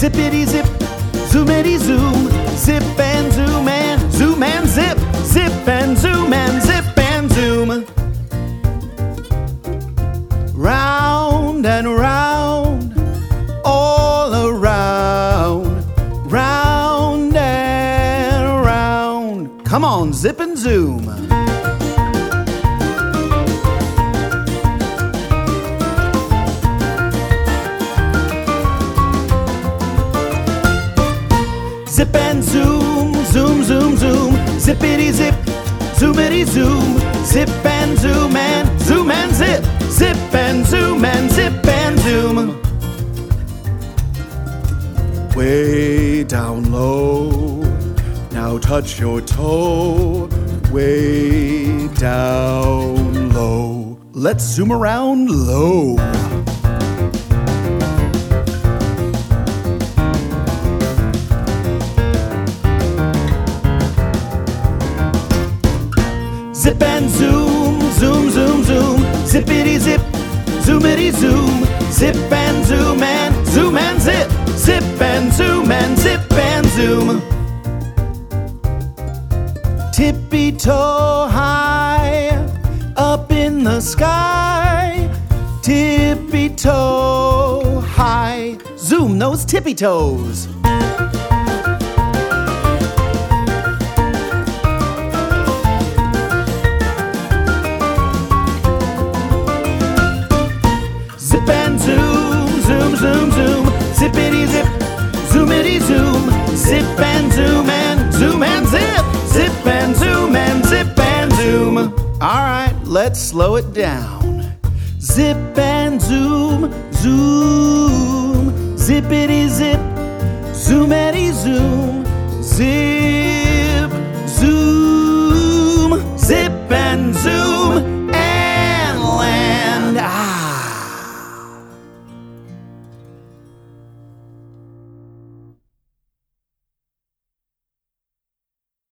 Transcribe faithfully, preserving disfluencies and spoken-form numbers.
zippity zip, zoomity zoom, zip and zoom and zoom and zip, zip and zoom and zip and zoom. Round and round, all around, round and round. Come on, zip and zoom. Zip and zoom, zoom, zoom, zoom, zippity zip, zoomity zoom, zip and zoom and zoom and zip, zip and zoom and zip and zoom. Way down low, now touch your toe, way down low. Let's zoom around low. Zip and zoom, zoom, zoom, zoom, zippity zip, zoomity zoom, zip and zoom and zoom and zip, zip and zoom and zip and zoom. Tippy toe high, up in the sky, tippy toe high, zoom those tippy toes. Zip and zoom, zoom, zoom, zoom, zippity zip, zoomity zoom, zip and zoom and zoom and zip, zip and zoom and zip and zoom. All right, let's slow it down. Zip and zoom, zoom, zippity zip, zoomity zoom, zip.